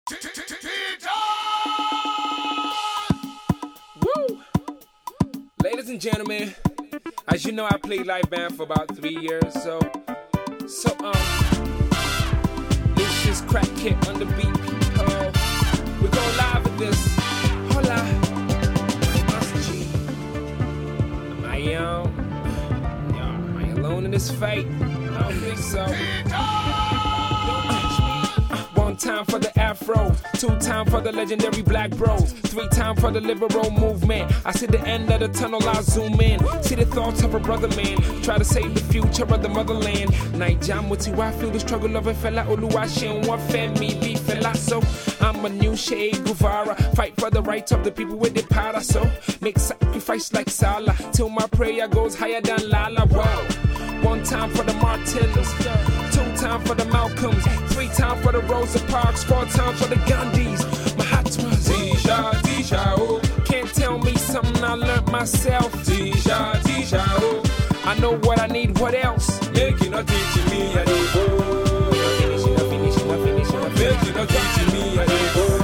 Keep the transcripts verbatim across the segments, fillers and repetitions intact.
Woo! Ladies and gentlemen, as you know, I played live band for about three years, so, so, um, it's just Crack Kid on the beat, people. We're going live with this. Hola. Master G. Am I, um, yo, am I alone in this fight? I don't think so. One time for the Afro, two time for the legendary Black Bros, three time for the liberal movement. I see the end of the tunnel, I zoom in, see the thoughts of a brother man, try to save the future of the motherland. Naijam with you, I feel the struggle of a fella, Oluwaseun, one femi, be fella. So I'm a new Che Guevara, fight for the rights of the people with the power. So make sacrifice like Salah, till my prayer goes higher than Lala. Whoa. One time for the Martins, two time for the Malcolms, three time for the Rosa Parks, four time for the Gandhis, Mahatmas. Tisha, Tisha, oh. Can't tell me something I learned myself. Tisha, Tisha, oh. I know what I need, what else? Make you not teaching me, I need oh. Finishing, I'm finishing, I'm finishing, I'm finishing. Make you not teaching me, I need oh.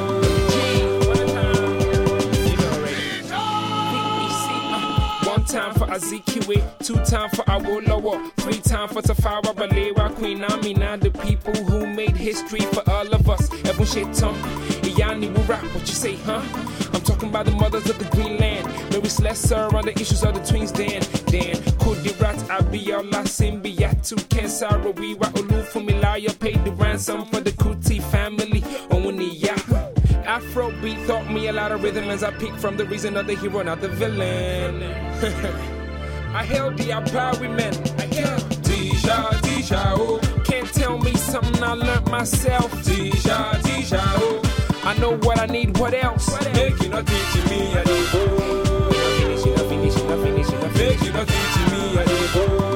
Time for Azikiwe, two time for Awolowo, three time for Tafawa Balewa, Queen Amina, the people who made history for all of us. Ebon Shetom, Iyani Wura, what you say, huh? I'm talking about the mothers of the Greenland, Mary Slessor on the issues of the twins, Dan, Dan, Kudirat, Abiola, Simbiatu, Kensara, Wiwa, Olufumilaya, paid the ransom for the Kuti family, Owuniya. Afrobeat taught me a lot of rhythm as I peek from the reason of the hero, not the villain. I held the empowerment. I held Tisha, Tisha, oh. Can't tell me something I learned myself. Tisha, Tisha, oh. I know what I need, what else? Make you not teaching me, I need oh. Finishing, I'm finishing, I'm finishing, I'm finishing. Make you not teaching me, I need oh.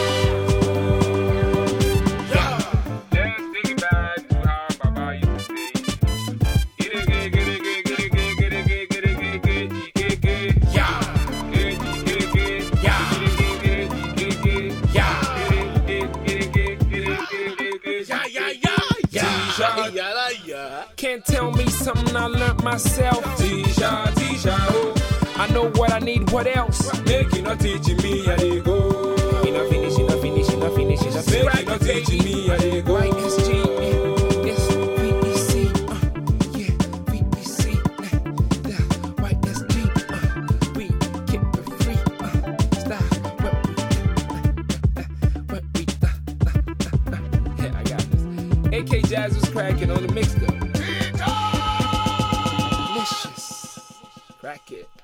Can't tell me something I learned myself. Tisha, Tisha, oh. I know what I need, what else? Make you not teaching me, I dey go. You not finishing, not finishing, not finishing. Make you not teaching me, I dey go. Y S G, yes, V E C, uh, yeah, V E C, uh, Y S G, uh, we keep it free, uh, style, what we, uh, what we, uh, uh, uh, yeah, I got this. A K Jazz was cracking on the mix though. Crack it.